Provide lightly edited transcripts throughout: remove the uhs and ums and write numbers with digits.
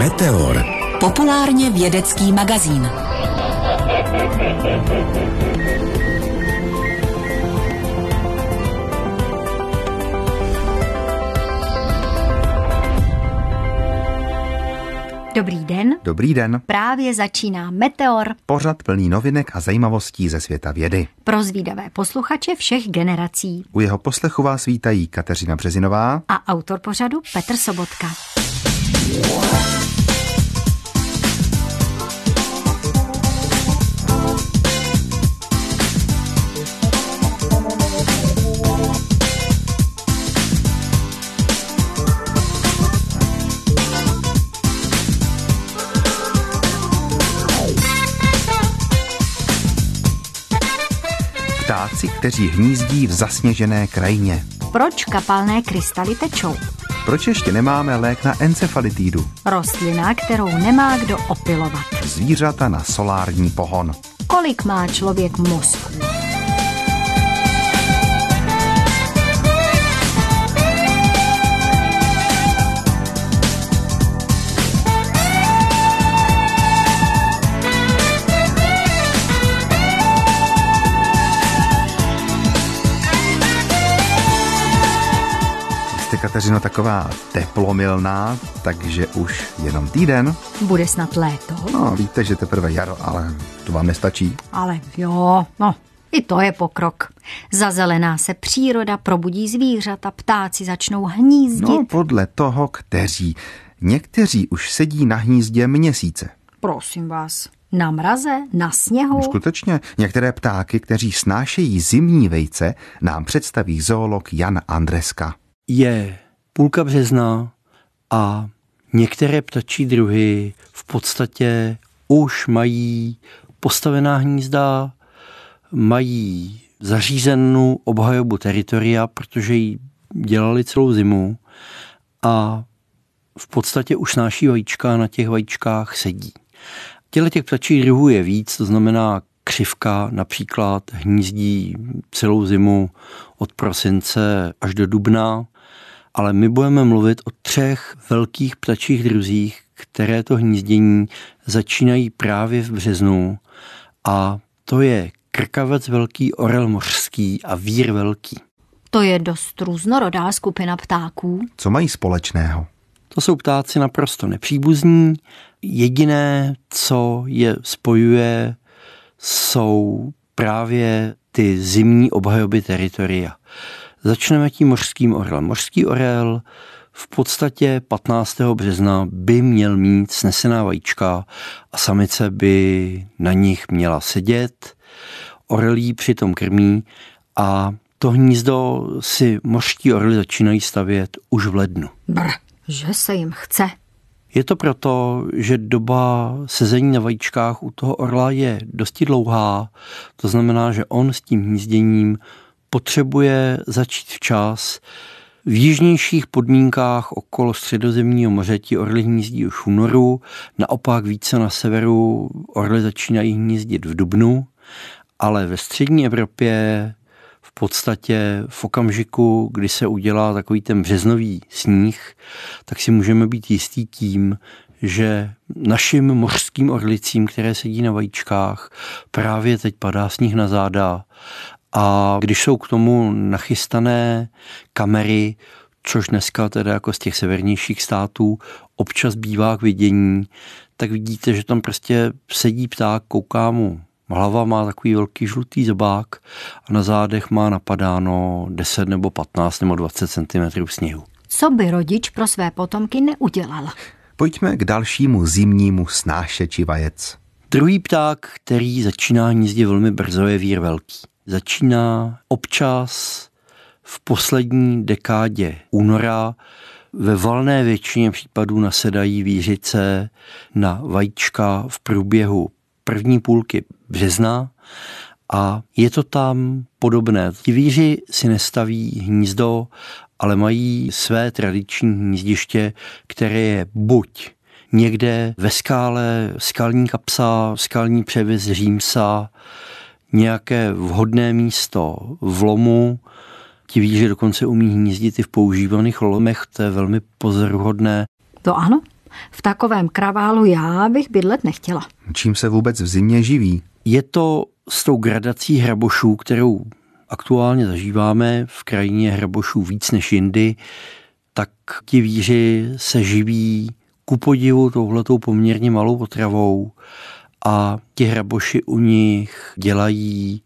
Meteor. Populárně vědecký magazín. Dobrý den. Dobrý den. Právě začíná Meteor. Pořad plný novinek a zajímavostí ze světa vědy. Pro zvídavé posluchače všech generací. U jeho poslechu vás vítají Kateřina Březinová a autor pořadu Petr Sobotka. Ptáci, kteří hnízdí v zasněžené krajině. Proč kapalné krystaly tečou? Proč ještě nemáme lék na encefalitidu? Rostlina, kterou nemá kdo opylovat. Zvířata na solární pohon. Kolik má člověk mozku? Kateřino, taková teplomilná, takže už jenom týden. Bude snad léto? No, víte, že teprve jaro, ale to vám nestačí. Ale jo, i to je pokrok. Zazelená se příroda, probudí zvířata, ptáci začnou hnízdit. No, podle toho, kteří. Někteří už sedí na hnízdě měsíce. Prosím vás, na mraze, na sněhu? Skutečně, některé ptáky, kteří snášejí zimní vejce, nám představí zoolog Jan Andreska. Je půlka března a některé ptačí druhy v podstatě už mají postavená hnízda, mají zařízenou obhajobu teritoria, protože ji dělali celou zimu a v podstatě už snáší vajíčka, na těch vajíčkách sedí. Těch ptačích druhů je víc, to znamená křivka například hnízdí celou zimu od prosince až do dubna, ale my budeme mluvit o 3 velkých ptačích druzích, které to hnízdění začínají právě v březnu, a to je krkavec velký, orel mořský a vír velký. To je dost různorodá skupina ptáků. Co mají společného? To jsou ptáci naprosto nepříbuzní. Jediné, co je spojuje, jsou právě ty zimní obhajoby teritoria. Začneme tím mořským orelem. Mořský orel v podstatě 15. března by měl mít snesená vajíčka a samice by na nich měla sedět. Orel jí přitom krmí a to hnízdo si mořští orly začínají stavět už v lednu. Že se jim chce. Je to proto, že doba sezení na vajíčkách u toho orla je dosti dlouhá. To znamená, že on s tím hnízděním potřebuje začít včas. V jižnějších podmínkách okolo Středozemního moře ti orly hnízdí už v únoru, naopak více na severu orly začínají hnízdit v dubnu, ale ve střední Evropě v podstatě v okamžiku, kdy se udělá takový ten březnový sníh, tak si můžeme být jistí tím, že našim mořským orlicím, které sedí na vajíčkách, právě teď padá sníh na záda. A když jsou k tomu nachystané kamery, což dneska teda jako z těch severnějších států občas bývá k vidění, tak vidíte, že tam prostě sedí pták, kouká mu. Hlava má takový velký žlutý zobák a na zádech má napadáno 10 nebo 15 nebo 20 cm sněhu. Co by rodič pro své potomky neudělal? Pojďme k dalšímu zimnímu snášeči vajec. Druhý pták, který začíná hnízdit velmi brzo, je vír velký. Začíná občas v poslední dekádě února. Ve valné většině případů nasedají vířice na vajíčka v průběhu první půlky března a je to tam podobné. Ti víři si nestaví hnízdo, ale mají své tradiční hnízdiště, které je buď někde ve skále, skalní kapsa, skalní převis římsa, nějaké vhodné místo v lomu. Ti víři dokonce umí hnízdit i v používaných lomech, to je velmi pozoruhodné. To ano. v takovém kraválu já bych bydlet nechtěla. Čím se vůbec v zimě živí? Je to s tou gradací hrabošů, kterou aktuálně zažíváme, v krajině hrabošů víc než jindy, tak ti víři se živí ku podivu touhletou poměrně malou potravou a ti hraboši u nich dělají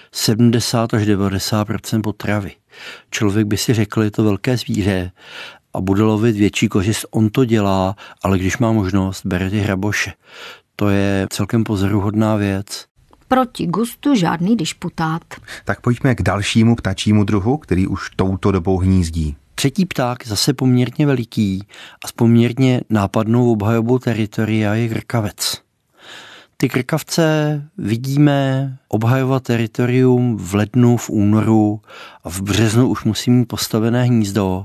70 až 90% potravy. Člověk by si řekl, je to velké zvíře a bude lovit větší kořist, on to dělá, ale když má možnost, bere ty hraboše. To je celkem pozoruhodná věc. Proti gustu žádný dišputát. Tak pojďme k dalšímu ptačímu druhu, který už touto dobou hnízdí. Třetí pták, zase poměrně veliký a s poměrně nápadnou obhajobou teritoria, je krkavec. Ty krkavce vidíme obhajovat teritorium v lednu, v únoru a v březnu už musí mít postavené hnízdo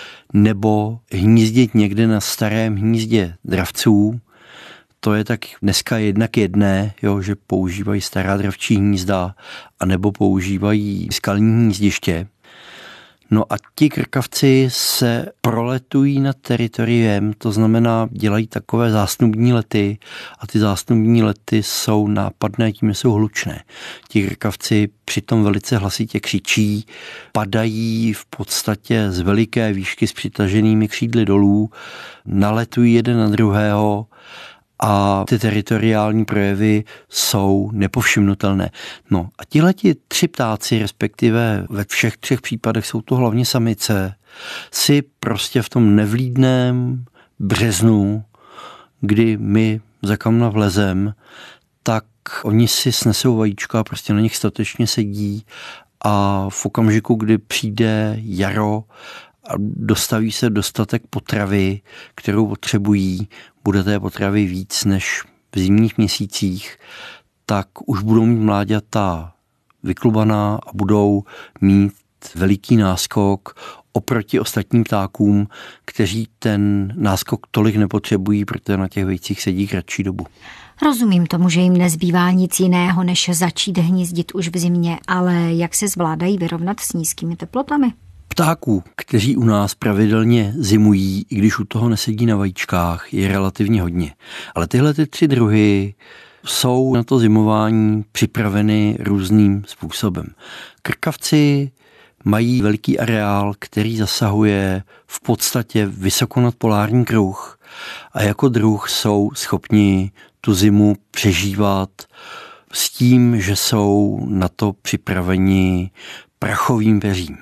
nebo hnízdit někde na starém hnízdě dravců. To je tak dneska 1:1, že používají stará dravčí hnízda anebo používají skalní hnízdiště. No a ti krkavci se proletují nad teritoriem, to znamená dělají takové zásnubní lety a ty zásnubní lety jsou nápadné tím, že jsou hlučné. Ti krkavci přitom velice hlasitě křičí, padají v podstatě z veliké výšky s přitaženými křídly dolů, naletují jeden na druhého a ty teritoriální projevy jsou nepovšimnutelné. No a tihleti 3 ptáci, respektive ve všech 3 případech jsou to hlavně samice, si prostě v tom nevlídném březnu, kdy my za kamna vlezem, tak oni si snesou vajíčka a prostě na nich statečně sedí a v okamžiku, kdy přijde jaro a dostaví se dostatek potravy, kterou potřebují, bude té potravy víc než v zimních měsících, tak už budou mít mláďata vyklubaná a budou mít veliký náskok oproti ostatním ptákům, kteří ten náskok tolik nepotřebují, protože na těch vejcích sedí kratší dobu. Rozumím tomu, že jim nezbývá nic jiného, než začít hnízdit už v zimě, ale jak se zvládají vyrovnat s nízkými teplotami? Ptáků, kteří u nás pravidelně zimují, i když u toho nesedí na vajíčkách, je relativně hodně. Ale tyhle 3 druhy jsou na to zimování připraveny různým způsobem. Krkavci mají veliký areál, který zasahuje v podstatě vysoko nad polární kruh a jako druh jsou schopni tu zimu přežívat s tím, že jsou na to připraveni prachovým peřím.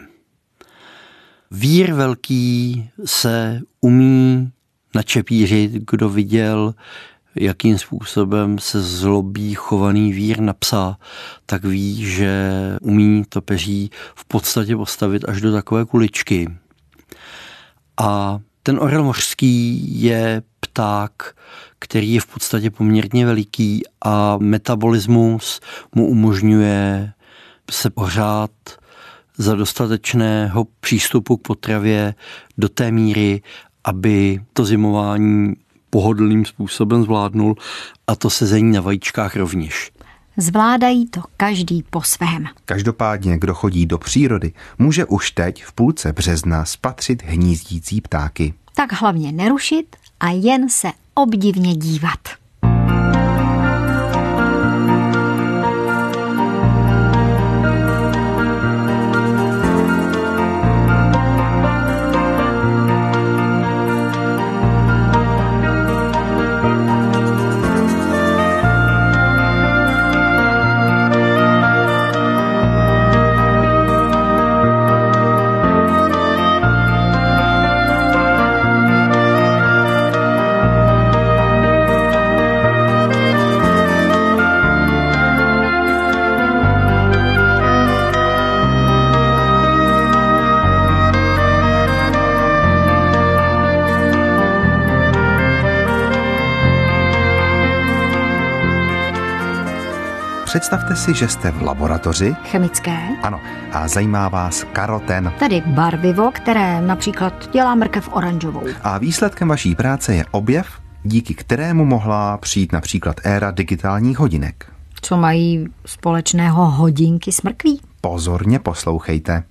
Vír velký se umí načepířit, kdo viděl, jakým způsobem se zlobí chovaný vír na psa, tak ví, že umí to peří v podstatě postavit až do takové kuličky. A ten orel mořský je pták, který je v podstatě poměrně veliký a metabolismus mu umožňuje se pořád za dostatečného přístupu k potravě do té míry, aby to zimování pohodlným způsobem zvládnul a to sezení na vajíčkách rovněž. Zvládají to každý po svém. Každopádně, kdo chodí do přírody, může už teď v půlce března spatřit hnízdící ptáky. Tak hlavně nerušit a jen se obdivně dívat. Představte si, že jste v laboratoři. Chemické. Ano, a zajímá vás karoten. Tedy barvivo, které například dělá mrkev oranžovou. A výsledkem vaší práce je objev, díky kterému mohla přijít například éra digitálních hodinek. Co mají společného hodinky s mrkví? Pozorně poslouchejte.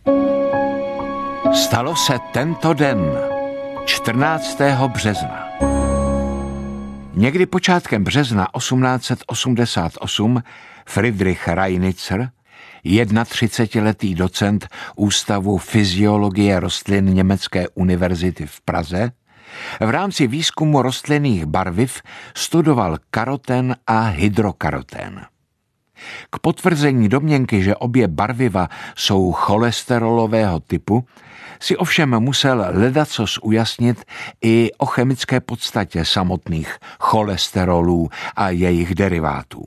Stalo se tento den, 14. března. Někdy počátkem března 1888 Friedrich Reinitzer, 31letý docent Ústavu fyziologie rostlin Německé univerzity v Praze, v rámci výzkumu rostlinných barviv studoval karoten a hydrokaroten. K potvrzení domněnky, že obě barviva jsou cholesterolového typu, si ovšem musel ledacos ujasnit i o chemické podstatě samotných cholesterolů a jejich derivátů.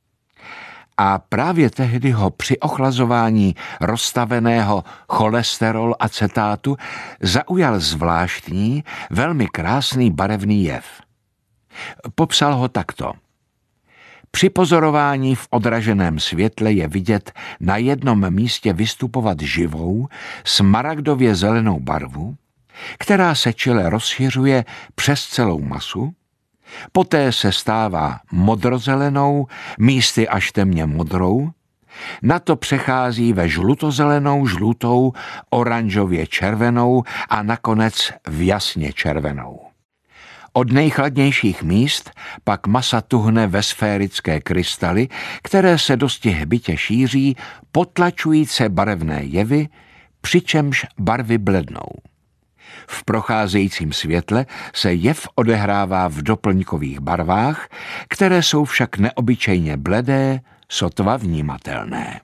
A právě tehdy ho při ochlazování rozstaveného cholesterol acetátu zaujal zvláštní, velmi krásný barevný jev. Popsal ho takto. Při pozorování v odraženém světle je vidět na jednom místě vystupovat živou, smaragdově zelenou barvu, která se čile rozšiřuje přes celou masu, poté se stává modrozelenou, místy až temně modrou, na to přechází ve žlutozelenou, žlutou, oranžově červenou a nakonec v jasně červenou. Od nejchladnějších míst pak masa tuhne ve sférické krystaly, které se dosti hbitě šíří, potlačující barevné jevy, přičemž barvy blednou. V procházejícím světle se jev odehrává v doplňkových barvách, které jsou však neobyčejně bledé, sotva vnímatelné.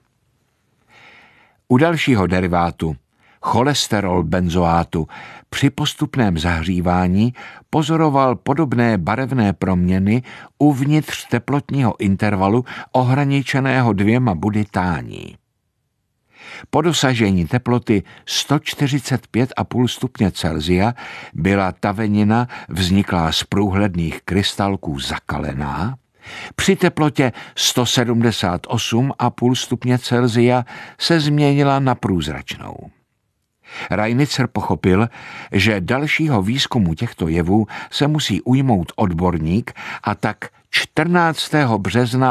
U dalšího derivátu, cholesterol benzoátu, při postupném zahřívání pozoroval podobné barevné proměny uvnitř teplotního intervalu ohraničeného 2 body tání. Po dosažení teploty 145,5 stupně Celsia byla tavenina vzniklá z průhledných krystalků zakalená, při teplotě 178,5 stupně Celsia se změnila na průzračnou. Reinitzer pochopil, že dalšího výzkumu těchto jevů se musí ujmout odborník a tak 14. března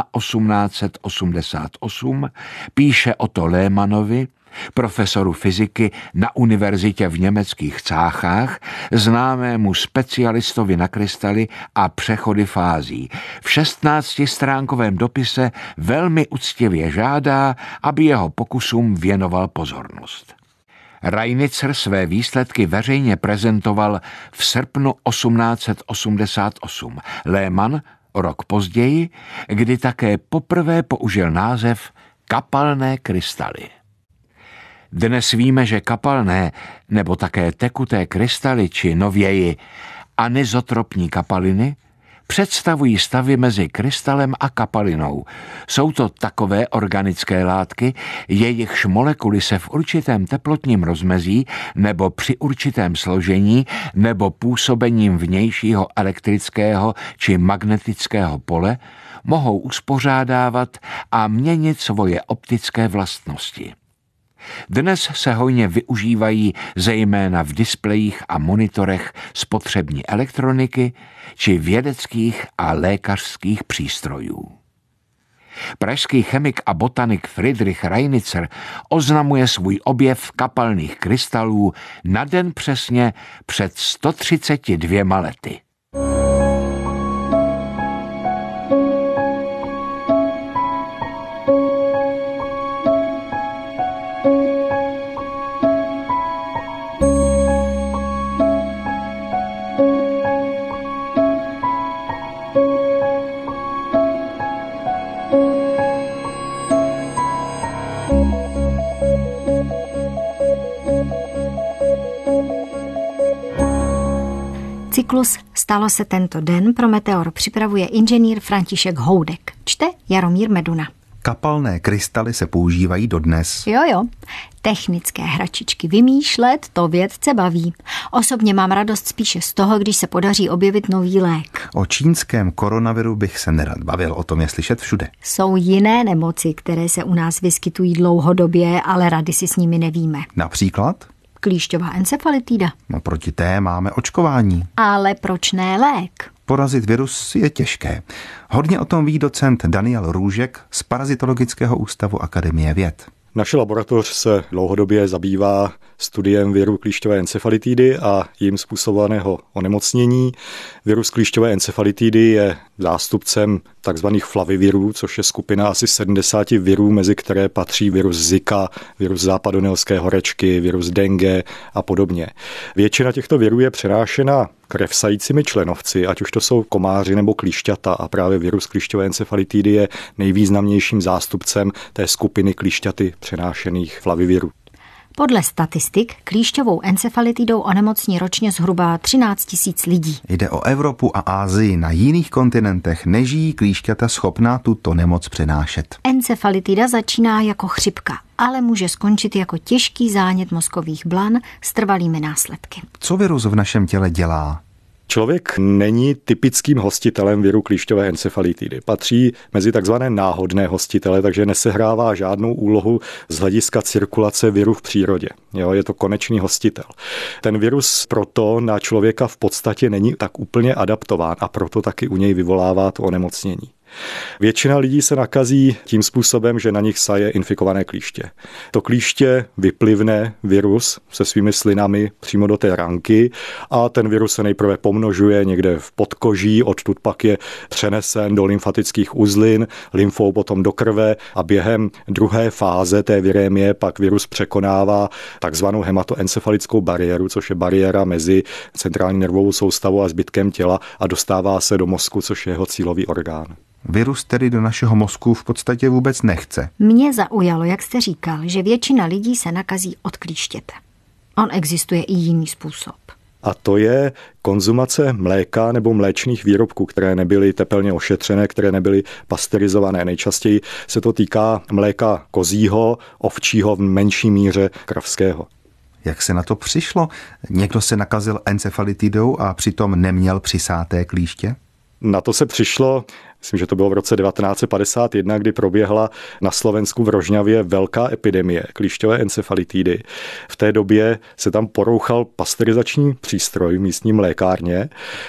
1888 píše Otto Lehmannovi, profesoru fyziky na univerzitě v německých Cáchách, známému specialistovi na krystaly a přechody fází. V 16stránkovém dopise velmi uctivě žádá, aby jeho pokusům věnoval pozornost. Reinitzer své výsledky veřejně prezentoval v srpnu 1888. Lehmann o rok později, kdy také poprvé použil název kapalné krystaly. Dnes víme, že kapalné nebo také tekuté krystaly či nověji anizotropní kapaliny představují stavy mezi krystalem a kapalinou. Jsou to takové organické látky, jejichž molekuly se v určitém teplotním rozmezí nebo při určitém složení nebo působením vnějšího elektrického či magnetického pole mohou uspořádávat a měnit svoje optické vlastnosti. Dnes se hojně využívají zejména v displejích a monitorech spotřební elektroniky či vědeckých a lékařských přístrojů. Pražský chemik a botanik Friedrich Reinitzer oznamuje svůj objev kapalných krystalů na den přesně před 132 lety. Cyklus Stalo se tento den pro Meteor připravuje inženýr František Houdek. Čte Jaromír Meduna. Kapalné krystaly se používají dodnes. Jo. Technické hračičky vymýšlet, to vědce baví. Osobně mám radost spíše z toho, když se podaří objevit nový lék. O čínském koronaviru bych se nerad bavil, o tom je slyšet všude. Jsou jiné nemoci, které se u nás vyskytují dlouhodobě, ale rady si s nimi nevíme. Například? Klíšťová encefalitida. No, proti té máme očkování. Ale proč ne lék? Porazit virus je těžké. Hodně o tom ví docent Daniel Růžek z Parazitologického ústavu Akademie věd. Naše laboratoř se dlouhodobě zabývá studiem viru klíšťové encefalitidy a jím způsobovaného onemocnění. Virus klíšťové encefalitidy je zástupcem takzvaných flavivirů, což je skupina asi 70 virů, mezi které patří virus Zika, virus západonelské horečky, virus dengue a podobně. Většina těchto virů je přenášena krevsajícími členovci, ať už to jsou komáři nebo klíšťata, a právě virus klíšťové encefalitidy je nejvýznamnějším zástupcem té skupiny klíšťaty přenášených flavivirů. Podle statistik klíšťovou encefalitidou onemocní ročně zhruba 13 000 lidí. Jde o Evropu a Asii. Na jiných kontinentech nežijí klíšťata schopná tuto nemoc přenášet. Encefalitida začíná jako chřipka, ale může skončit jako těžký zánět mozkových blan s trvalými následky. Co virus v našem těle dělá? Člověk není typickým hostitelem viru klíšťové encefalitidy. Patří mezi takzvané náhodné hostitele, takže nesehrává žádnou úlohu z hlediska cirkulace viru v přírodě. Je to konečný hostitel. Ten virus proto na člověka v podstatě není tak úplně adaptován a proto taky u něj vyvolává to onemocnění. Většina lidí se nakazí tím způsobem, že na nich saje infikované klíště. To klíště vyplivne virus se svými slinami přímo do té ranky a ten virus se nejprve pomnožuje někde v podkoží, odtud pak je přenesen do lymfatických uzlin, lymfou potom do krve a během druhé fáze té virémie pak virus překonává takzvanou hematoencefalickou bariéru, což je bariéra mezi centrální nervovou soustavou a zbytkem těla a dostává se do mozku, což je jeho cílový orgán. Virus tedy do našeho mozku v podstatě vůbec nechce. Mě zaujalo, jak jste říkal, že většina lidí se nakazí od klíštěte. On existuje i jiný způsob. A to je konzumace mléka nebo mléčných výrobků, které nebyly tepelně ošetřené, které nebyly pasterizované. Nejčastěji se to týká mléka kozího, ovčího, v menší míře kravského. Jak se na to přišlo? Někdo se nakazil encefalitidou a přitom neměl přisáté klíště? Na to se přišlo, myslím, že to bylo v roce 1951, kdy proběhla na Slovensku v Rožňavě velká epidemie klíšťové encefalitidy. V té době se tam porouchal pasterizační přístroj v místní mlékárně.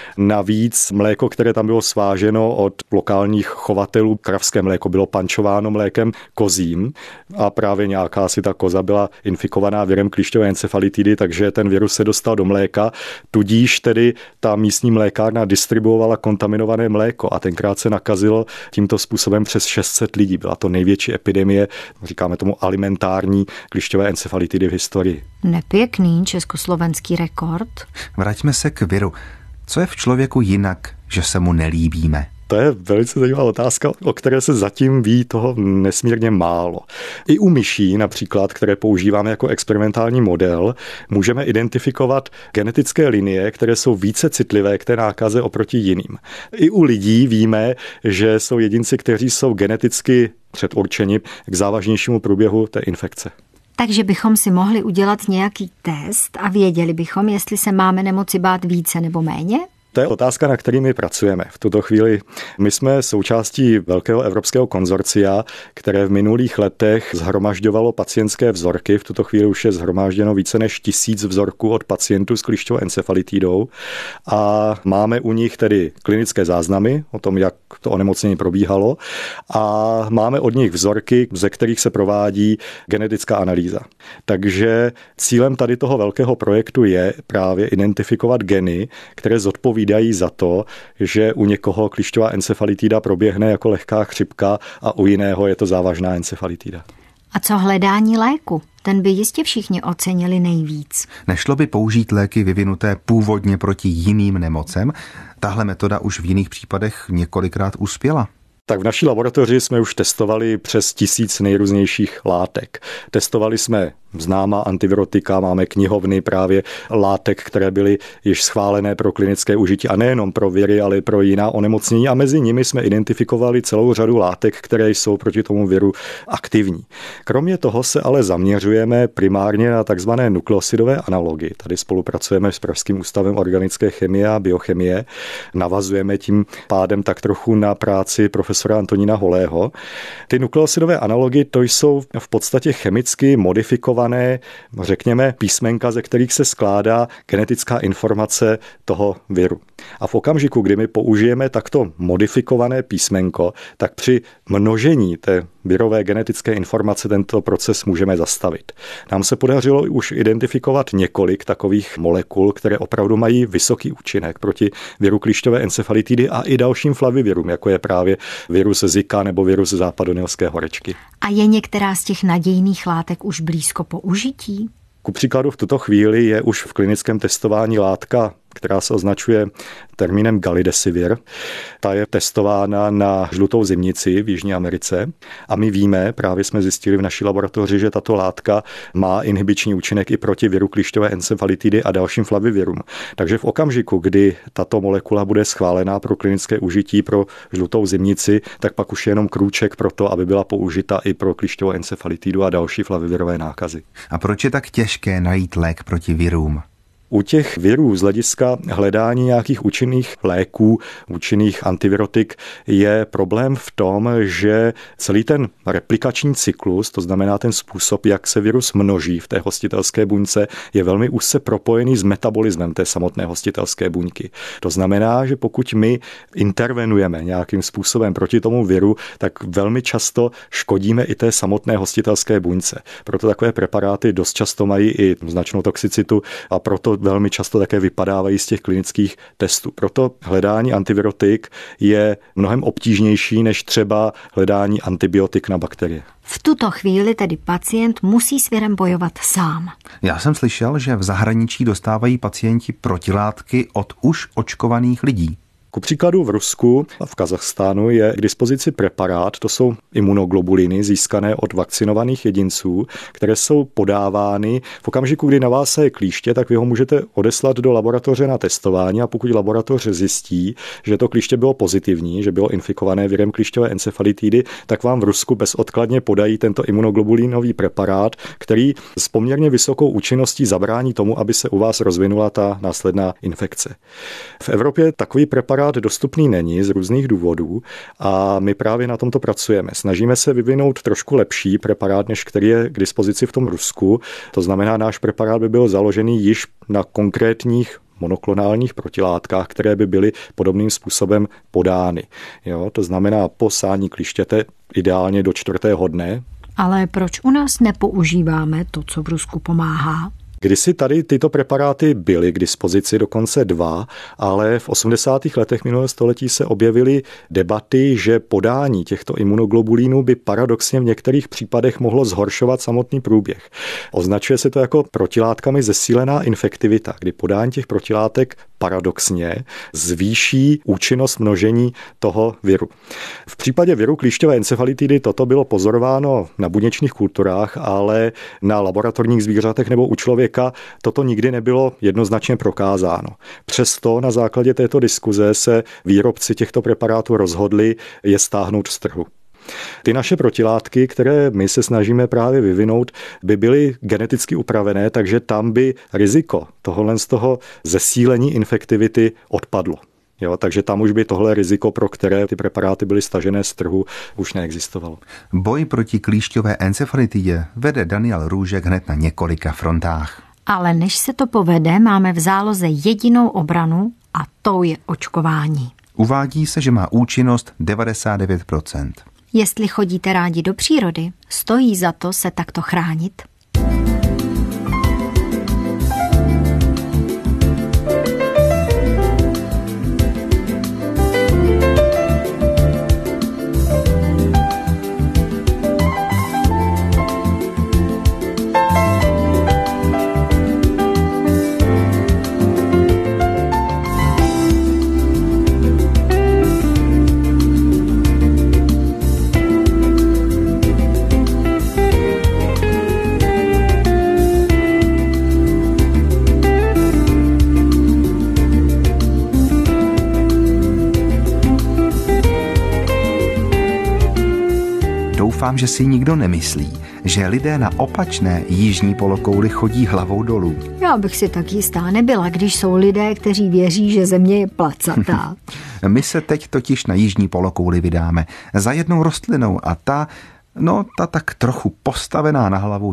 Navíc mléko, které tam bylo sváženo od lokálních chovatelů, kravské mléko bylo pančováno mlékem kozím a právě nějaká si ta koza byla infikovaná virem klíšťové encefalitidy, takže ten virus se dostal do mléka, tudíž tedy ta místní mlékárna distribuovala kontaminované mléko a tenkrát se nakazilo tímto způsobem přes 600 lidí. Byla to největší epidemie, říkáme tomu alimentární klíšťové encefalitidy v historii. Nepěkný československý rekord. Vraťme se k viru. Co je v člověku jinak, že se mu nelíbíme? To je velice zajímavá otázka, o které se zatím ví toho nesmírně málo. I u myší například, které používáme jako experimentální model, můžeme identifikovat genetické linie, které jsou více citlivé k té nákaze oproti jiným. I u lidí víme, že jsou jedinci, kteří jsou geneticky předurčeni k závažnějšímu průběhu té infekce. Takže bychom si mohli udělat nějaký test a věděli bychom, jestli se máme nemoci bát více nebo méně? To je otázka, na který my pracujeme v tuto chvíli. My jsme součástí velkého evropského konzorcia, které v minulých letech shromažďovalo pacientské vzorky. V tuto chvíli už je shromážděno více než 1000 vzorků od pacientů s klíšťovou encefalitidou a máme u nich tedy klinické záznamy o tom, jak to onemocnění probíhalo a máme od nich vzorky, ze kterých se provádí genetická analýza. Takže cílem tady toho velkého projektu je právě identifikovat geny, které zodpovídají za to, že u někoho klíšťová encefalitida proběhne jako lehká chřipka a u jiného je to závažná encefalitida. A co hledání léku? Ten by jistě všichni ocenili nejvíc. Nešlo by použít léky vyvinuté původně proti jiným nemocem? Tahle metoda už v jiných případech několikrát uspěla. Tak v naší laboratoři jsme už testovali přes 1000 nejrůznějších látek. Testovali jsme známá antivirotika, máme knihovny právě látek, které byly již schválené pro klinické užití a nejenom pro viry, ale i pro jiná onemocnění a mezi nimi jsme identifikovali celou řadu látek, které jsou proti tomu viru aktivní. Kromě toho se ale zaměřujeme primárně na takzvané nukleosidové analogy. Tady spolupracujeme s Pražským ústavem organické chemie a biochemie. Navazujeme tím pádem tak trochu na práci profesora Antonína Holého. Ty nukleosidové analogy to jsou v podstatě chemicky modifikované modifikované, řekněme, písmenka, ze kterých se skládá genetická informace toho viru. A v okamžiku, kdy my použijeme takto modifikované písmenko, tak při množení té virové genetické informace tento proces můžeme zastavit. Nám se podařilo už identifikovat několik takových molekul, které opravdu mají vysoký účinek proti viru klíšťové encefalitidy a i dalším flavivirům, jako je právě virus Zika nebo virus západonilské horečky. A je některá z těch nadějných látek už blízko použití? Ku příkladu v tuto chvíli je už v klinickém testování látka, která se označuje termínem Galidesivir. Ta je testována na žlutou zimnici v Jižní Americe a my víme, právě jsme zjistili v naší laboratoři, že tato látka má inhibiční účinek i proti viru klíšťové encefalitidy a dalším flavivirům. Takže v okamžiku, kdy tato molekula bude schválená pro klinické užití pro žlutou zimnici, tak pak už je jenom krůček pro to, aby byla použita i pro klíšťovou encefalitidu a další flavivirové nákazy. A proč je tak těžké najít lék proti virům? U těch virů z hlediska hledání nějakých účinných léků, účinných antivirotik je problém v tom, že celý ten replikační cyklus, to znamená ten způsob, jak se virus množí v té hostitelské buňce, je velmi úzce propojený s metabolismem té samotné hostitelské buňky. To znamená, že pokud my intervenujeme nějakým způsobem proti tomu viru, tak velmi často škodíme i té samotné hostitelské buňce. Proto takové preparáty dost často mají i značnou toxicitu a proto velmi často také vypadávají z těch klinických testů. Proto hledání antivirotik je mnohem obtížnější než třeba hledání antibiotik na bakterie. V tuto chvíli tedy pacient musí s virem bojovat sám. Já jsem slyšel, že v zahraničí dostávají pacienti protilátky od už očkovaných lidí. Ku příkladu v Rusku a v Kazachstánu je k dispozici preparát, to jsou imunoglobuliny získané od vakcinovaných jedinců, které jsou podávány v okamžiku, kdy na vás se klíště, tak vy ho můžete odeslat do laboratoře na testování a pokud laboratoř zjistí, že to klíště bylo pozitivní, že bylo infikované virem klíšťové encefalitidy, tak vám v Rusku bezodkladně podají tento imunoglobulinový preparát, který s poměrně vysokou účinností zabrání tomu, aby se u vás rozvinula ta následná infekce. V Evropě takový preparát dostupný není z různých důvodů a my právě na tomto pracujeme. Snažíme se vyvinout trošku lepší preparát, než který je k dispozici v tom Rusku. To znamená, náš preparát by byl založený již na konkrétních monoklonálních protilátkách, které by byly podobným způsobem podány. Jo, to znamená posání klíštěte ideálně do 4. dne. Ale proč u nás nepoužíváme to, co v Rusku pomáhá? Kdysi tady tyto preparáty byly k dispozici, dokonce 2, ale v 80. letech minulého století se objevily debaty, že podání těchto imunoglobulínů by paradoxně v některých případech mohlo zhoršovat samotný průběh. Označuje se to jako protilátkami zesílená infektivita, kdy podání těch protilátek paradoxně zvýší účinnost množení toho viru. V případě viru klíšťové encefalitidy toto bylo pozorováno na buněčných kulturách, ale na laboratorních zvířatech nebo u člověka toto nikdy nebylo jednoznačně prokázáno. Přesto na základě této diskuze se výrobci těchto preparátů rozhodli je stáhnout z trhu. Ty naše protilátky, které my se snažíme právě vyvinout, by byly geneticky upravené, takže tam by riziko tohohle z toho zesílení infektivity odpadlo. Jo, takže tam už by tohle riziko, pro které ty preparáty byly stažené z trhu, už neexistovalo. Boj proti klíšťové encefalitidě vede Daniel Růžek hned na několika frontách. Ale než se to povede, máme v záloze jedinou obranu a tou je očkování. Uvádí se, že má účinnost 99%. Jestli chodíte rádi do přírody, stojí za to se takto chránit. Doufám, že si nikdo nemyslí, že lidé na opačné jižní polokouli chodí hlavou dolů. Já bych si tak jistá nebyla, když jsou lidé, kteří věří, že země je placatá. My se teď totiž na jižní polokouli vydáme za jednou rostlinou a ta tak trochu postavená na hlavu je.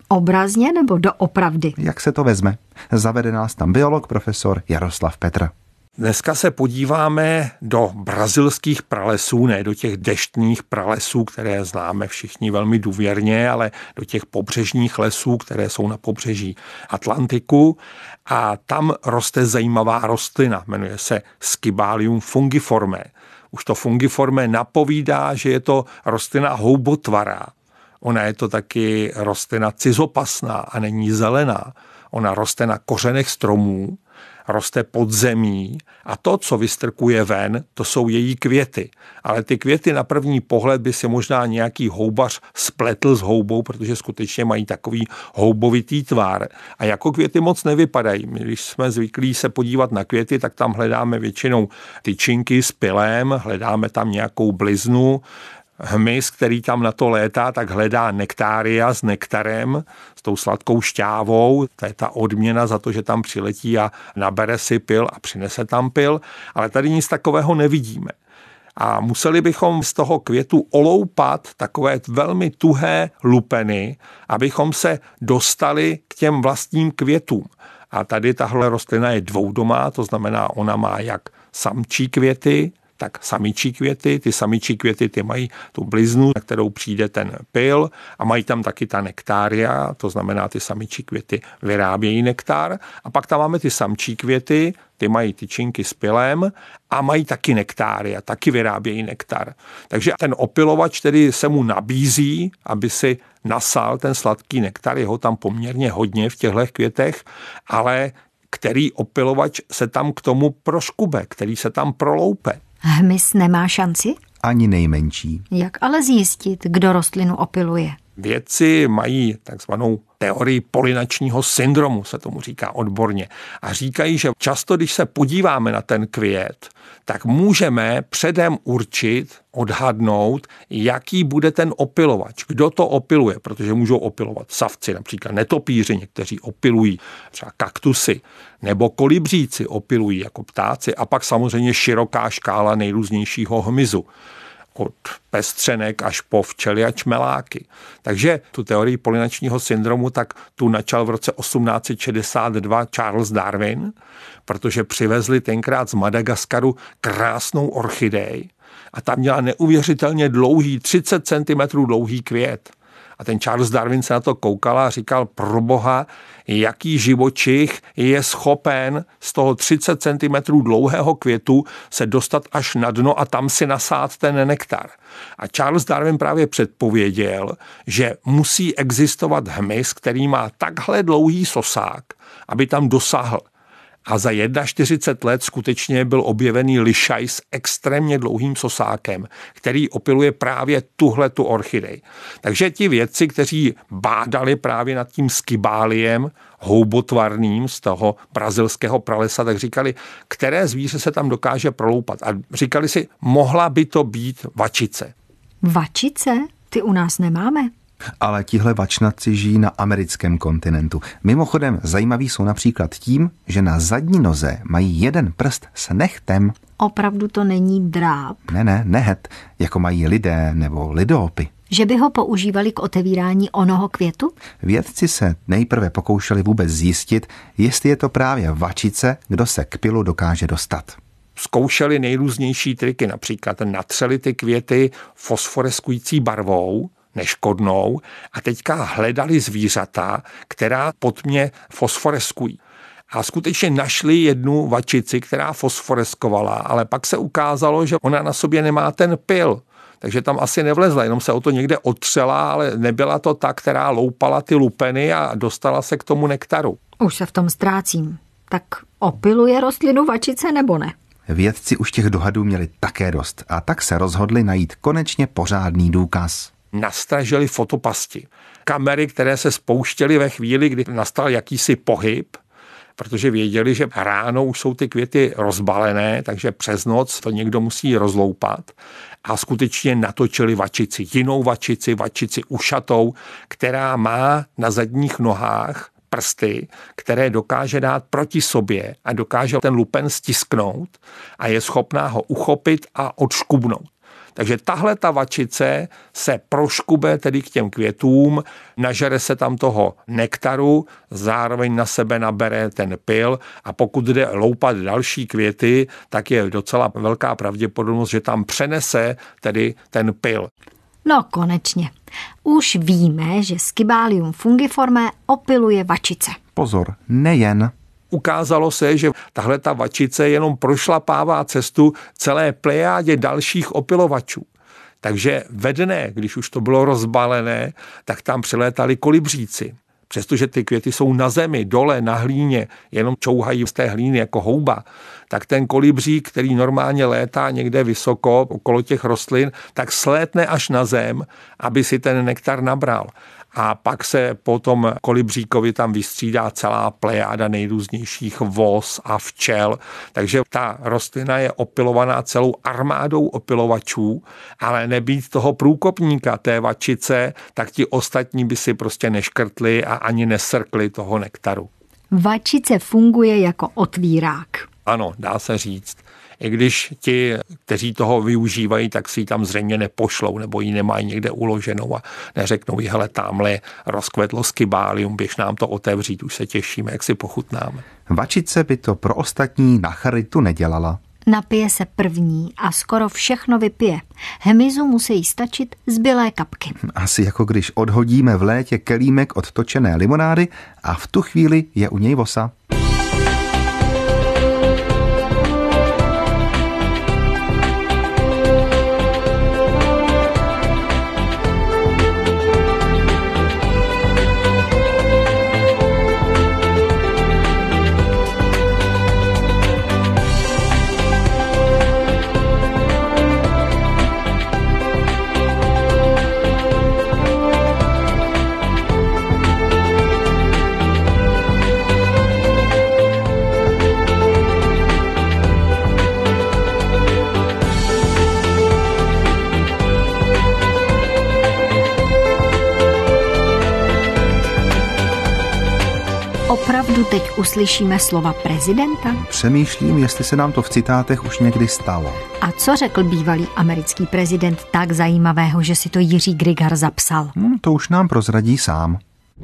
Obrazně nebo doopravdy? Jak se to vezme? Zavede nás tam biolog profesor Jaroslav Petr. Dneska se podíváme do brazilských pralesů, ne do těch deštných pralesů, které známe všichni velmi důvěrně, ale do těch pobřežních lesů, které jsou na pobřeží Atlantiku. A tam roste zajímavá rostlina, jmenuje se Scibalium fungiforme. Už to fungiforme napovídá, že je to rostlina houbotvará. Ona je to taky rostlina cizopasná a není zelená. Ona roste na kořenech stromů, roste pod zemí a to, co vystrkuje ven, to jsou její květy. Ale ty květy na první pohled by si možná nějaký houbař spletl s houbou, protože skutečně mají takový houbovitý tvar. A jako květy moc nevypadají. My, když jsme zvyklí se podívat na květy, tak tam hledáme většinou tyčinky s pylem, hledáme tam nějakou bliznu. Hmyz, který tam na to létá, tak hledá nektária s nektarem, s tou sladkou šťávou. To je ta odměna za to, že tam přiletí a nabere si pyl a přinese tam pyl. Ale tady nic takového nevidíme. A museli bychom z toho květu oloupat takové velmi tuhé lupeny, abychom se dostali k těm vlastním květům. A tady tahle rostlina je dvoudomá, to znamená, ona má jak samčí květy, tak samičí květy. Ty samičí květy ty mají tu bliznu, na kterou přijde ten pyl a mají tam taky ta nektária, to znamená, ty samičí květy vyrábějí nektar. A pak tam máme ty samčí květy, ty mají tyčinky s pylem a mají taky nektária, taky vyrábějí nektar. Takže ten opylovač tedy se mu nabízí, aby si nasal ten sladký nektar, je ho tam poměrně hodně v těchto květech, ale který opylovač se tam k tomu proškube, který se tam proloupe. Hmyz nemá šanci? Ani nejmenší. Jak ale zjistit, kdo rostlinu opyluje? Vědci mají takzvanou teorii polinačního syndromu, se tomu říká odborně. A říkají, že často, když se podíváme na ten květ, tak můžeme předem určit, odhadnout, jaký bude ten opylovač, kdo to opyluje, protože můžou opylovat savci, například netopýři, někteří opylují třeba kaktusy, nebo kolibříci opylují jako ptáci a pak samozřejmě široká škála nejrůznějšího hmyzu. Od pestřenek až po včely a čmeláky. Takže tu teorii polinačního syndromu tak tu načal v roce 1862 Charles Darwin, protože přivezli tenkrát z Madagaskaru krásnou orchidej a tam měla neuvěřitelně dlouhý, 30 cm dlouhý květ. A ten Charles Darwin se na to koukal a říkal, proboha, jaký živočich je schopen z toho 30 cm dlouhého květu se dostat až na dno a tam si nasát ten nektar. A Charles Darwin právě předpověděl, že musí existovat hmyz, který má takhle dlouhý sosák, aby tam dosáhl. A za 41 let skutečně byl objevený lišaj s extrémně dlouhým sosákem, který opyluje právě tuhletu orchidej. Takže ti vědci, kteří bádali právě nad tím Scibáliem houbotvarným z toho brazilského pralesa, tak říkali, které zvíře se tam dokáže proloupat. A říkali si, mohla by to být vačice. Vačice? Ty u nás nemáme. Ale tihle vačnatci žijí na americkém kontinentu. Mimochodem zajímaví jsou například tím, že na zadní noze mají jeden prst s nechtem. Opravdu to není dráp? Ne, nehet, jako mají lidé nebo lidoopy. Že by ho používali k otevírání onoho květu? Vědci se nejprve pokoušeli vůbec zjistit, jestli je to právě vačice, kdo se k pylu dokáže dostat. Zkoušeli nejrůznější triky, například natřeli ty květy fosforeskující barvou, neškodnou, a teďka hledali zvířata, která pod mě fosforeskují. A skutečně našli jednu vačici, která fosforeskovala, ale pak se ukázalo, že ona na sobě nemá ten pyl. Takže tam asi nevlezla, jenom se o to někde otřela, ale nebyla to ta, která loupala ty lupeny a dostala se k tomu nektaru. Už se v tom ztrácím. Tak opyluje rostlinu vačice nebo ne? Vědci už těch dohadů měli také dost a tak se rozhodli najít konečně pořádný důkaz. Nastražili fotopasti. Kamery, které se spouštěly ve chvíli, kdy nastal jakýsi pohyb, protože věděli, že ráno už jsou ty květy rozbalené, takže přes noc to někdo musí rozloupat. A skutečně natočili vačici, jinou vačici ušatou, která má na zadních nohách prsty, které dokáže dát proti sobě a dokáže ten lupen stisknout a je schopná ho uchopit a odškubnout. Takže tahle ta vačice se proškube tedy k těm květům, nažere se tam toho nektaru, zároveň na sebe nabere ten pyl a pokud jde loupat další květy, tak je docela velká pravděpodobnost, že tam přenese tedy ten pyl. No konečně. Už víme, že Schibalium fungiforme opyluje vačice. Pozor, nejen. Ukázalo se, že tahle ta vačice jenom prošlapává cestu celé plejádě dalších opylovačů. Takže ve dne, když už to bylo rozbalené, tak tam přilétali kolibříci. Přestože ty květy jsou na zemi, dole, na hlíně, jenom čouhají z té hlíny jako houba, tak ten kolibřík, který normálně létá někde vysoko okolo těch rostlin, tak slétne až na zem, aby si ten nektar nabral. A pak se po tom kolibříkovi tam vystřídá celá plejáda nejrůznějších vos a včel. Takže ta rostlina je opylovaná celou armádou opylovačů, ale nebýt toho průkopníka, té vačice, tak ti ostatní by si prostě neškrtli a ani nesrkli toho nektaru. Vačice funguje jako otvírák. Ano, dá se říct. I když ti, kteří toho využívají, tak si ji tam zřejmě nepošlou nebo ji nemají někde uloženou a neřeknou jí, hele, tamhle rozkvetlo Schibalium, běž nám to otevřít, už se těšíme, jak si pochutnáme. Vačice by to pro ostatní na charitu nedělala. Napije se první a skoro všechno vypije. Hmyzu musí stačit zbylé kapky. Asi jako když odhodíme v létě kelímek od točené limonády a v tu chvíli je u něj vosa. Opravdu teď uslyšíme slova prezidenta? Přemýšlím, jestli se nám to v citátech už někdy stalo. A co řekl bývalý americký prezident tak zajímavého, že si to Jiří Grigar zapsal? To už nám prozradí sám.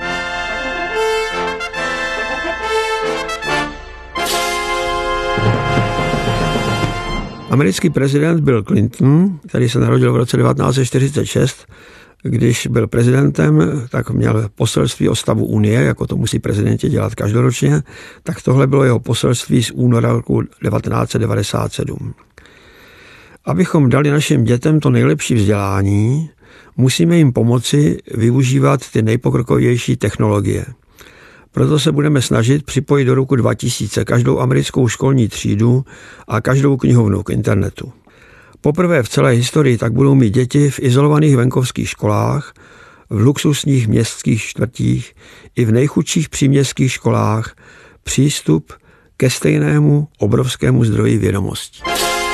Americký prezident Bill Clinton, který se narodil v roce 1946, když byl prezidentem, tak měl poselství o stavu Unie, jako to musí prezidenti dělat každoročně, tak tohle bylo jeho poselství z února roku 1997. Abychom dali našim dětem to nejlepší vzdělání, musíme jim pomoci využívat ty nejpokrokovější technologie. Proto se budeme snažit připojit do roku 2000 každou americkou školní třídu a každou knihovnu k internetu. Poprvé v celé historii tak budou mít děti v izolovaných venkovských školách, v luxusních městských čtvrtích i v nejchudších příměstských školách přístup ke stejnému obrovskému zdroji vědomostí.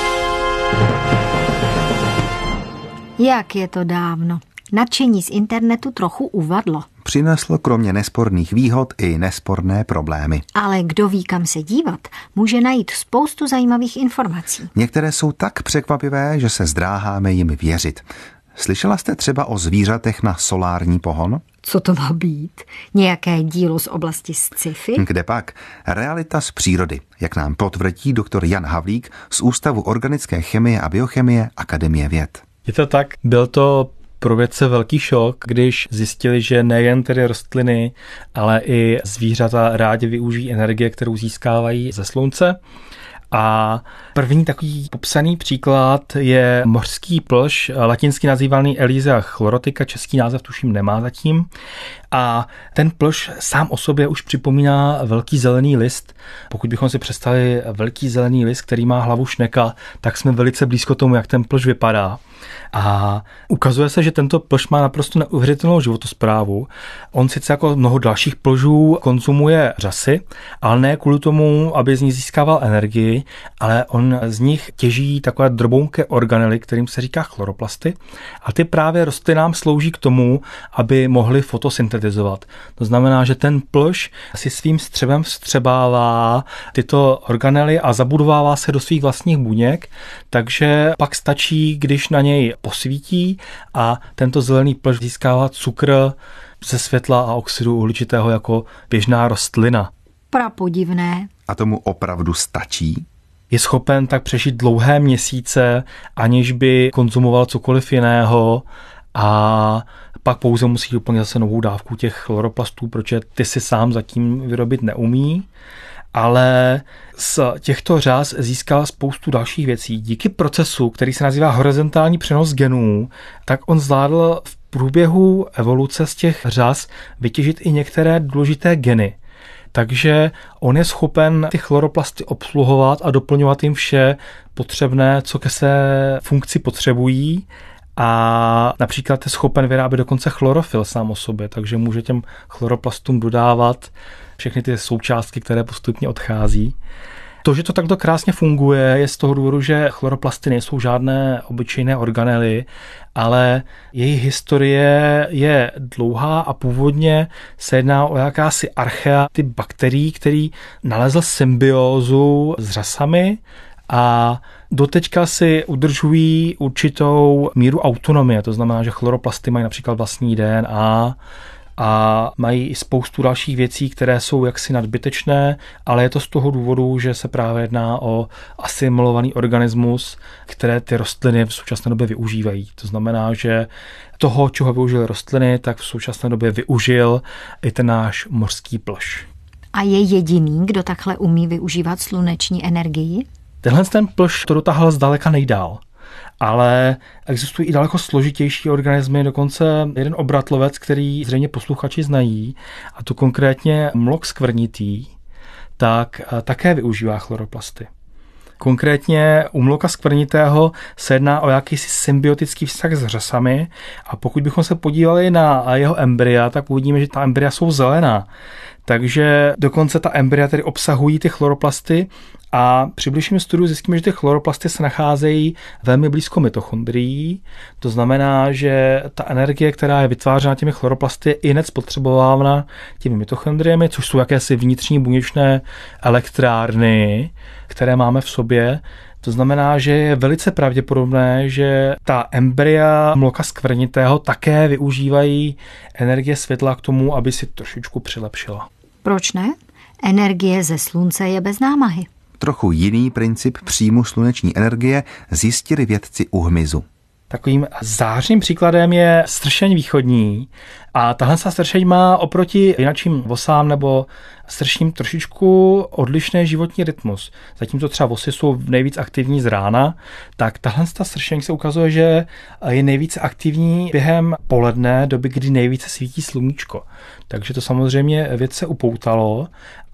Jak je to dávno. Nadšení z internetu trochu uvadlo. Přineslo kromě nesporných výhod i nesporné problémy. Ale kdo ví, kam se dívat, může najít spoustu zajímavých informací. Některé jsou tak překvapivé, že se zdráháme jim věřit. Slyšela jste třeba o zvířatech na solární pohon? Co to má být? Nějaké dílo z oblasti sci-fi? Kde pak? Realita z přírody, jak nám potvrdí doktor Jan Havlík z Ústavu organické chemie a biochemie Akademie věd. Je to tak, byl to pro vědce velký šok, když zjistili, že nejen tedy rostliny, ale i zvířata rádi využijí energie, kterou získávají ze slunce. A první takový popsaný příklad je mořský plž, latinsky nazývaný Elysia chlorotica, český název tuším nemá zatím. A ten plž sám o sobě už připomíná velký zelený list. Pokud bychom si představili velký zelený list, který má hlavu šneka, tak jsme velice blízko tomu, jak ten plž vypadá. A ukazuje se, že tento plž má naprosto neuvěřitelnou životosprávu. On sice jako mnoho dalších plžů konzumuje řasy, ale ne kvůli tomu, aby z nich získával energii, ale on z nich těží takové drobounké organely, kterým se říká chloroplasty. A ty právě rostlinám slouží k tomu, aby mohly fotosyntetizovat. syntetizovat. To znamená, že ten plž si svým střevem vstřebává tyto organely a zabudovává se do svých vlastních buněk, takže pak stačí, když na něj posvítí a tento zelený plž získává cukr ze světla a oxidu uhličitého jako běžná rostlina. Prapodivné. A tomu opravdu stačí? Je schopen tak přežít dlouhé měsíce, aniž by konzumoval cokoliv jiného a pak pouze musí doplnit zase novou dávku těch chloroplastů, protože ty si sám zatím vyrobit neumí. Ale z těchto řas získal spoustu dalších věcí. Díky procesu, který se nazývá horizontální přenos genů, tak on zvládl v průběhu evoluce z těch řas vytěžit i některé důležité geny. Takže on je schopen ty chloroplasty obsluhovat a doplňovat jim vše potřebné, co ke své funkci potřebují. A například je schopen vyrábět dokonce chlorofyl sám o sobě, takže může těm chloroplastům dodávat všechny ty součástky, které postupně odchází. To, že to takto krásně funguje, je z toho důvodu, že chloroplasty nejsou žádné obyčejné organely, ale jejich historie je dlouhá a původně se jedná o jakási archea ty bakterií, který nalezl symbiózu s řasami a doteďka si udržují určitou míru autonomie. To znamená, že chloroplasty mají například vlastní DNA a mají i spoustu dalších věcí, které jsou jaksi nadbytečné, ale je to z toho důvodu, že se právě jedná o asimilovaný organismus, které ty rostliny v současné době využívají. To znamená, že toho, čeho využily rostliny, tak v současné době využil i ten náš mořský plž. A je jediný, kdo takhle umí využívat sluneční energii? Tenhle ten plž to dotáhl zdaleka nejdál. Ale existují i daleko složitější organismy, dokonce jeden obratlovec, který zřejmě posluchači znají, a to konkrétně mlok skvrnitý, tak také využívá chloroplasty. Konkrétně u mloka skvrnitého se jedná o jakýsi symbiotický vztah s řasami a pokud bychom se podívali na jeho embrya, tak uvidíme, že ta embrya jsou zelená. Takže dokonce ta embrya tedy obsahují ty chloroplasty a při bližším studiu zjistíme, že ty chloroplasty se nacházejí velmi blízko mitochondrií. To znamená, že ta energie, která je vytvářena těmi chloroplasty, je i hned spotřebována těmi mitochondriemi, což jsou jakési vnitřní buněčné elektrárny, které máme v sobě. To znamená, že je velice pravděpodobné, že ta embrya mloka skvrnitého také využívají energie světla k tomu, aby si trošičku přilepšila. Proč ne? Energie ze slunce je bez námahy. Trochu jiný princip příjmu sluneční energie zjistili vědci u hmyzu. Takovým zářným příkladem je stršeň východní a tahle stršeň má oproti jinačím vosám nebo stršním trošičku odlišný životní rytmus. Zatímco třeba vosy jsou nejvíc aktivní z rána, tak tahle stršeň se ukazuje, že je nejvíce aktivní během poledne, doby, kdy nejvíce svítí sluníčko. Takže to samozřejmě vědce upoutalo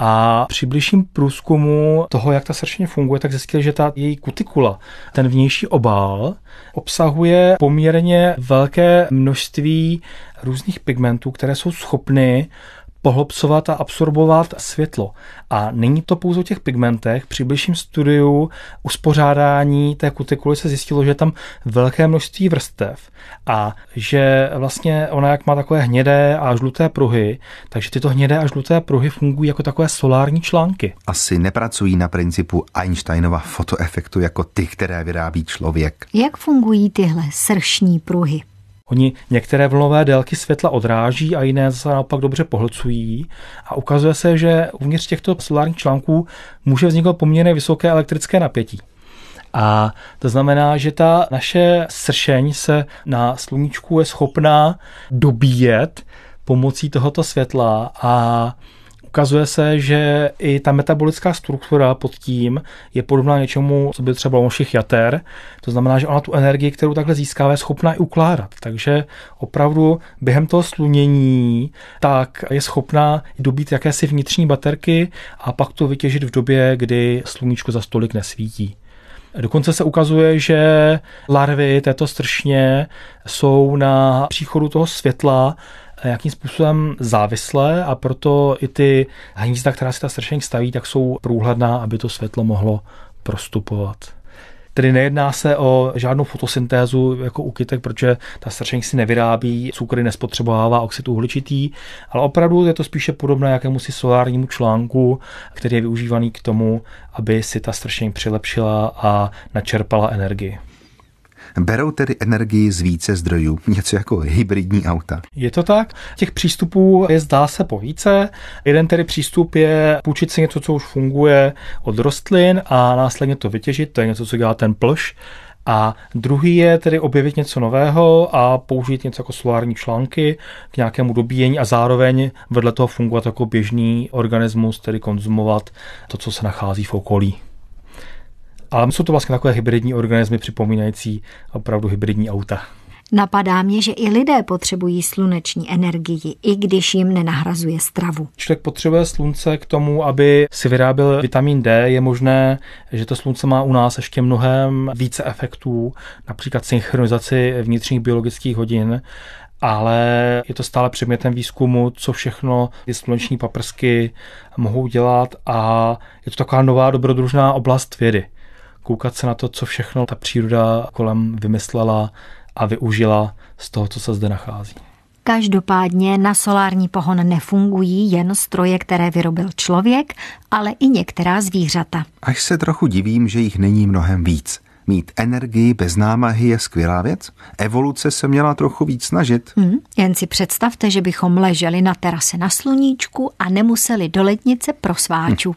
a při bližším průzkumu toho, jak ta stršeň funguje, tak zjistili, že ta její kutikula, ten vnější obal, obsahuje poměrně velké množství různých pigmentů, které jsou schopny pohlbcovat a absorbovat světlo. A není to pouze o těch pigmentech. Při bližším studiu uspořádání té kutikuly se zjistilo, že je tam velké množství vrstev a že vlastně ona jak má takové hnědé a žluté pruhy, takže tyto hnědé a žluté pruhy fungují jako takové solární články. Asi nepracují na principu Einsteinova fotoefektu jako ty, které vyrábí člověk. Jak fungují tyhle sršní pruhy? Oni některé vlnové délky světla odráží a jiné se naopak dobře pohlcují a ukazuje se, že uvnitř těchto solárních článků může vzniknout poměrně vysoké elektrické napětí. A to znamená, že ta naše sršeň se na sluníčku je schopná dobíjet pomocí tohoto světla a ukazuje se, že i ta metabolická struktura pod tím je podobná něčemu, co by třeba u našich jater. To znamená, že ona tu energii, kterou takhle získává, je schopná i ukládat. Takže opravdu během toho slunění tak je schopná dobít jakési vnitřní baterky a pak to vytěžit v době, kdy sluníčko za tolik nesvítí. Dokonce se ukazuje, že larvy této stršně jsou na příchodu toho světla nějakým způsobem závislé a proto i ty hnízda, která si ta stršeň staví, tak jsou průhledná, aby to světlo mohlo prostupovat. Tedy nejedná se o žádnou fotosyntézu jako u kytek, protože ta strašeník si nevyrábí cukry, nespotřebovává oxid uhličitý, ale opravdu je to spíše podobné jakémusi solárnímu článku, který je využívaný k tomu, aby si ta strašeník přilepšila a načerpala energii. Berou tedy energii z více zdrojů, něco jako hybridní auta. Je to tak. Těch přístupů je zdá se po více. Jeden tedy přístup je půjčit si něco, co už funguje od rostlin a následně to vytěžit, to je něco, co dělá ten plž. A druhý je tedy objevit něco nového a použít něco jako solární články k nějakému dobíjení a zároveň vedle toho fungovat jako běžný organismus, tedy konzumovat to, co se nachází v okolí. Ale jsou to vlastně takové hybridní organismy připomínající opravdu hybridní auta. Napadá mě, že i lidé potřebují sluneční energii, i když jim nenahrazuje stravu. Člověk potřebuje slunce k tomu, aby si vyráběl vitamin D. Je možné, že to slunce má u nás ještě mnohem více efektů, například synchronizaci vnitřních biologických hodin, ale je to stále předmětem výzkumu, co všechno ty sluneční paprsky mohou dělat a je to taková nová dobrodružná oblast vědy. Koukat se na to, co všechno ta příroda kolem vymyslela a využila z toho, co se zde nachází. Každopádně na solární pohon nefungují jen stroje, které vyrobil člověk, ale i některá zvířata. Až se trochu divím, že jich není mnohem víc. Mít energii bez námahy je skvělá věc. Evoluce se měla trochu víc snažit. Jen si představte, že bychom leželi na terase na sluníčku a nemuseli do lednice pro sváčů.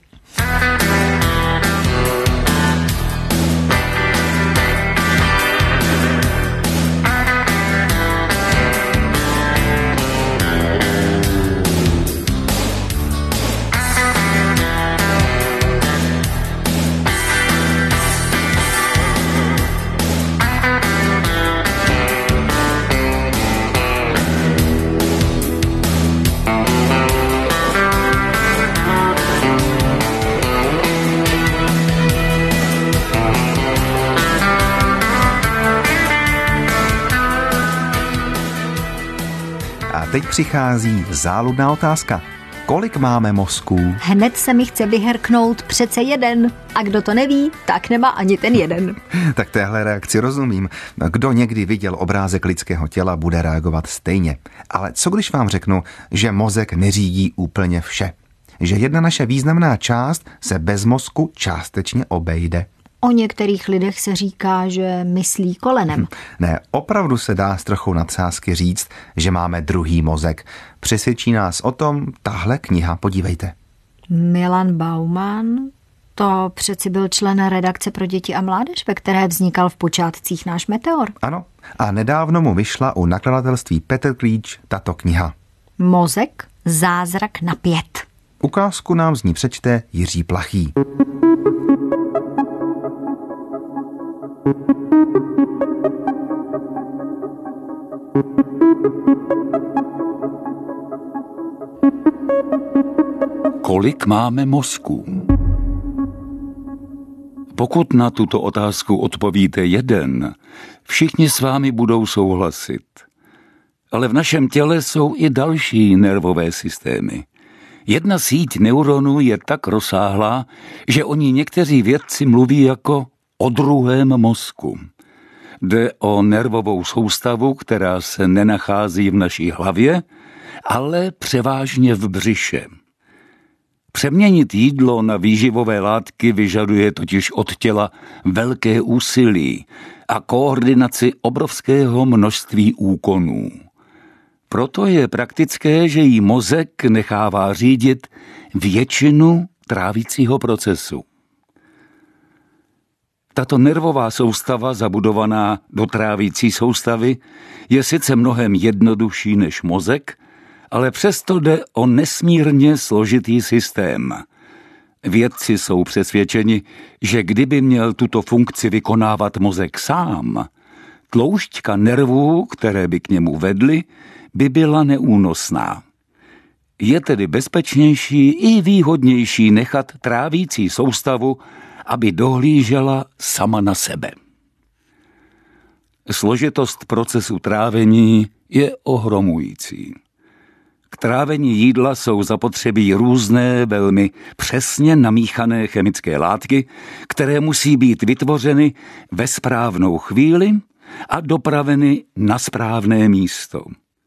Teď přichází záludná otázka. Kolik máme mozků? Hned se mi chce vyhrknout přece jeden. A kdo to neví, tak nemá ani ten jeden. Tak téhle reakci rozumím. Kdo někdy viděl obrázek lidského těla, bude reagovat stejně. Ale co když vám řeknu, že mozek neřídí úplně vše? Že jedna naše významná část se bez mozku částečně obejde? O některých lidech se říká, že myslí kolenem. Ne, opravdu se dá s trochou nadsázky říct, že máme druhý mozek. Přesvědčí nás o tom tahle kniha, podívejte. Milan Bauman, to přeci byl člen redakce pro děti a mládež, ve které vznikal v počátcích náš Meteor. Ano, a nedávno mu vyšla u nakladatelství Petr Klíč tato kniha. Mozek, zázrak na 5. Ukázku nám z ní přečte Jiří Plachý. Kolik máme mozků? Pokud na tuto otázku odpovíte jeden, všichni s vámi budou souhlasit. Ale v našem těle jsou i další nervové systémy. Jedna síť neuronů je tak rozsáhlá, že o ní někteří vědci mluví jako o druhém mozku. Jde o nervovou soustavu, která se nenachází v naší hlavě, ale převážně v břiše. Přeměnit jídlo na výživové látky vyžaduje totiž od těla velké úsilí a koordinaci obrovského množství úkonů. Proto je praktické, že jí mozek nechává řídit většinu trávicího procesu. Tato nervová soustava zabudovaná do trávicí soustavy je sice mnohem jednodušší než mozek, ale přesto jde o nesmírně složitý systém. Vědci jsou přesvědčeni, že kdyby měl tuto funkci vykonávat mozek sám, tloušťka nervů, které by k němu vedly, by byla neúnosná. Je tedy bezpečnější i výhodnější nechat trávící soustavu, aby dohlížela sama na sebe. Složitost procesu trávení je ohromující. K trávení jídla jsou zapotřebí různé, velmi přesně namíchané chemické látky, které musí být vytvořeny ve správnou chvíli a dopraveny na správné místo.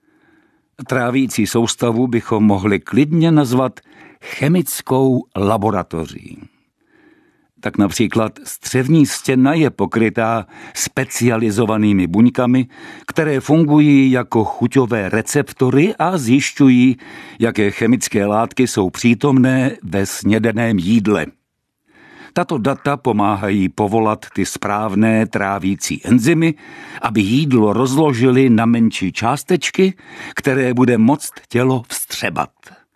Trávící soustavu bychom mohli klidně nazvat chemickou laboratoří. Tak například střevní stěna je pokrytá specializovanými buňkami, které fungují jako chuťové receptory a zjišťují, jaké chemické látky jsou přítomné ve snědeném jídle. Tato data pomáhají povolat ty správné trávící enzymy, aby jídlo rozložili na menší částečky, které bude moct tělo vstřebat.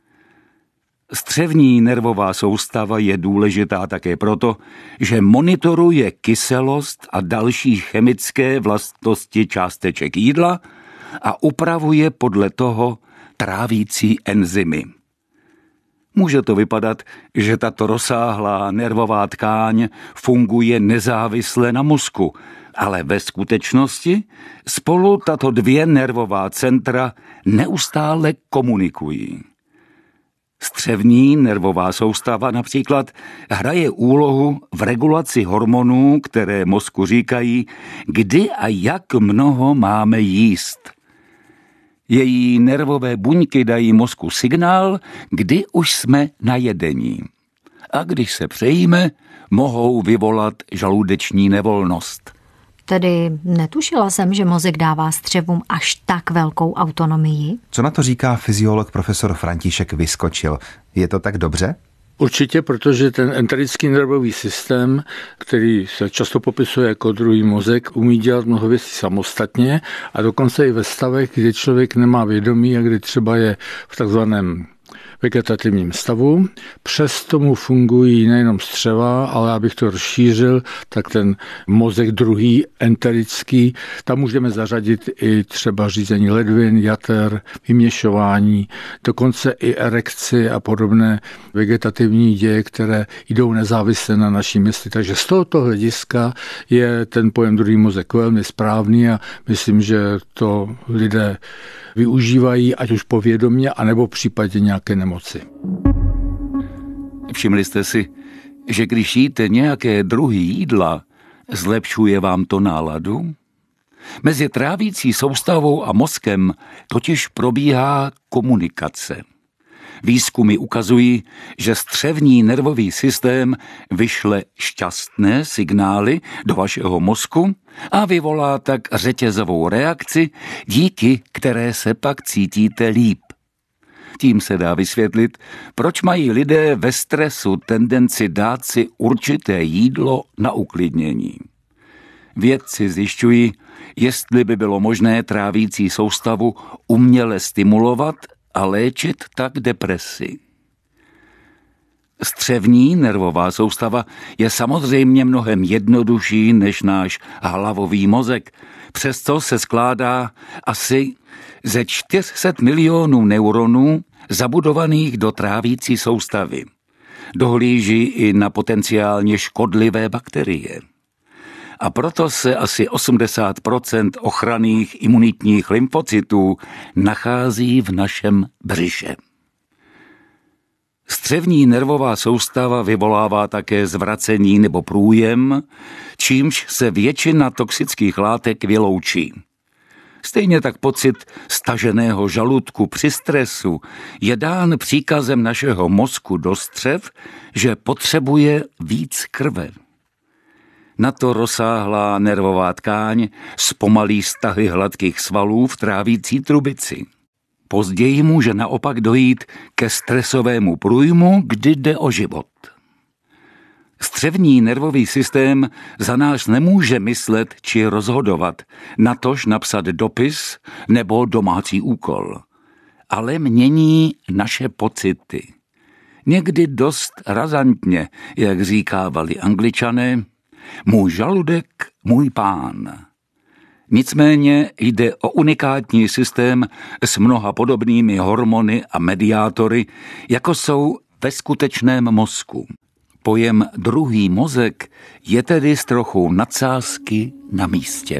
Střevní nervová soustava je důležitá také proto, že monitoruje kyselost a další chemické vlastnosti částeček jídla a upravuje podle toho trávící enzymy. Může to vypadat, že tato rozsáhlá nervová tkáň funguje nezávisle na mozku, ale ve skutečnosti spolu tato dvě nervová centra neustále komunikují. Střevní nervová soustava například hraje úlohu v regulaci hormonů, které mozku říkají, kdy a jak mnoho máme jíst. Její nervové buňky dají mozku signál, kdy už jsme najedení. A když se přejíme, mohou vyvolat žaludeční nevolnost. Tedy netušila jsem, že mozek dává střevům až tak velkou autonomii. Co na to říká fyziolog profesor František Vyskočil? Je to tak dobře? Určitě, protože ten enterický nervový systém, který se často popisuje jako druhý mozek, umí dělat mnoho věcí samostatně a dokonce i ve stavech, kdy člověk nemá vědomí a kdy třeba je v takzvaném vegetativním stavu. Přes tomu fungují nejenom střeva, ale abych to rozšířil, tak ten mozek druhý, enterický, tam můžeme zařadit i třeba řízení ledvin, jater, vyměšování, dokonce i erekci a podobné vegetativní děje, které jdou nezávisle na naší mysli. Takže z tohoto hlediska je ten pojem druhý mozek velmi správný a myslím, že to lidé využívají, ať už povědomě, anebo v případě nějaké nemoci. Všimli jste si, že když jíte nějaké druhy jídla, zlepšuje vám to náladu? Mezi trávící soustavou a mozkem totiž probíhá komunikace. Výzkumy ukazují, že střevní nervový systém vyšle šťastné signály do vašeho mozku a vyvolá tak řetězovou reakci, díky které se pak cítíte líp. Tím se dá vysvětlit, proč mají lidé ve stresu tendenci dát si určité jídlo na uklidnění. Vědci zjišťují, jestli by bylo možné trávící soustavu uměle stimulovat a léčit tak depresi. Střevní nervová soustava je samozřejmě mnohem jednodušší než náš hlavový mozek, přesto se skládá asi ze 400 milionů neuronů zabudovaných do trávící soustavy. Dohlíží i na potenciálně škodlivé bakterie. A proto se asi 80% ochranných imunitních lymfocytů nachází v našem břiše. Střevní nervová soustava vyvolává také zvracení nebo průjem, čímž se většina toxických látek vyloučí. Stejně tak pocit staženého žaludku při stresu je dán příkazem našeho mozku do střev, že potřebuje víc krve. Na to rozsáhlá nervová tkáň zpomalí stahy hladkých svalů v trávící trubici. Později může naopak dojít ke stresovému průjmu, kdy jde o život. Střevní nervový systém za nás nemůže myslet či rozhodovat, natož napsat dopis nebo domácí úkol, ale mění naše pocity. Někdy dost razantně, jak říkávali Angličané, můj žaludek, můj pán. Nicméně jde o unikátní systém s mnoha podobnými hormony a mediátory, jako jsou ve skutečném mozku. Pojem druhý mozek je tedy s trochou nadsázky na místě.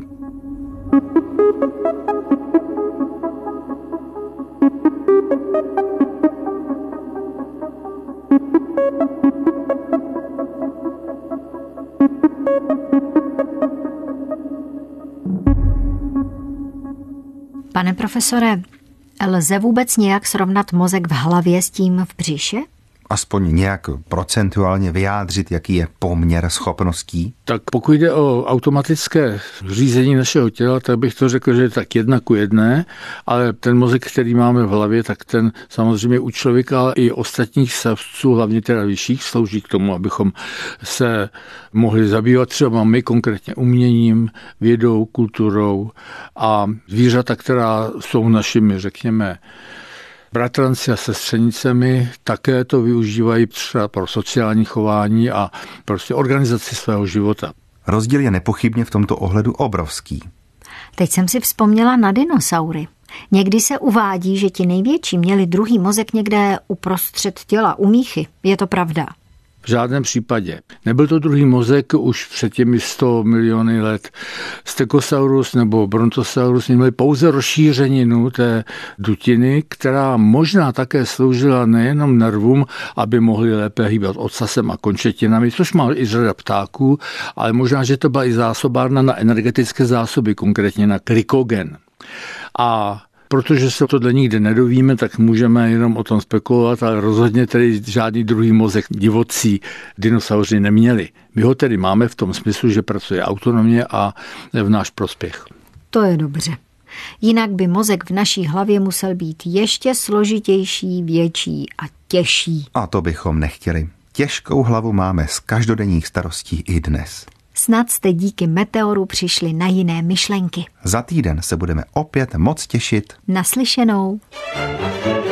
Pane profesore, lze vůbec nějak srovnat mozek v hlavě s tím v břiše? Aspoň nějak procentuálně vyjádřit, jaký je poměr schopností? Tak pokud jde o automatické řízení našeho těla, tak bych to řekl, že je tak 1:1, ale ten mozek, který máme v hlavě, tak ten samozřejmě u člověka i ostatních savců, hlavně teda vyšších, slouží k tomu, abychom se mohli zabývat třeba my konkrétně uměním, vědou, kulturou a zvířata, která jsou našimi, řekněme, bratranci a sestřenicemi, také to využívají třeba pro sociální chování a prostě organizaci svého života. Rozdíl je nepochybně v tomto ohledu obrovský. Teď jsem si vzpomněla na dinosaury. Někdy se uvádí, že ti největší měli druhý mozek někde uprostřed těla, u míchy. Je to pravda? V žádném případě. Nebyl to druhý mozek už před těmi 100 miliony let. Stegosaurus nebo Brontosaurus měli pouze rozšířeninu té dutiny, která možná také sloužila nejenom nervům, aby mohli lépe hýbat ocasem a končetinami, což má i řada ptáků, ale možná, že to byla i zásobárna na energetické zásoby, konkrétně na glykogen. A protože se tohle nikdy nedovíme, tak můžeme jenom o tom spekulovat, ale rozhodně tedy žádný druhý mozek divocí dinosauři neměli. My ho tedy máme v tom smyslu, že pracuje autonomně a v náš prospěch. To je dobře. Jinak by mozek v naší hlavě musel být ještě složitější, větší a těžší. A to bychom nechtěli. Těžkou hlavu máme z každodenních starostí i dnes. Snad jste díky meteoru přišli na jiné myšlenky. Za týden se budeme opět moc těšit. Naslyšenou.